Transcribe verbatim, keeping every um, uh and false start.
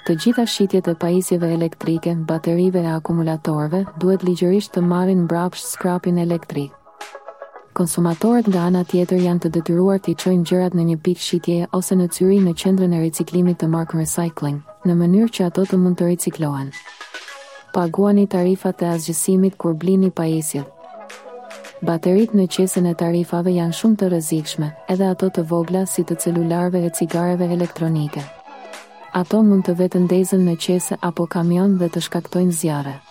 Të gjitha shitjet e pajisjeve elektrike, baterive e akumulatorëve duhet ligjërisht të marrin mbrapsht skrapin elektrik. Konsumatorët nga ana tjetër janë të detyruar të çojnë gjërat në një pikë shitjeje ose në cyri në qendrën e riciklimit të Mark Recycling, në mënyrë që ato të mund të riciklohen. Paguani tarifat e asgjësimit kur blini pajisjet. Bateritë në qesën e tarifave janë shumë të rrezikshme, edhe ato të vogla si të celularëve e cigareve elektronike. Ato mund të vetë ndezën në qese apo kamion dhe të shkaktojnë zjarre.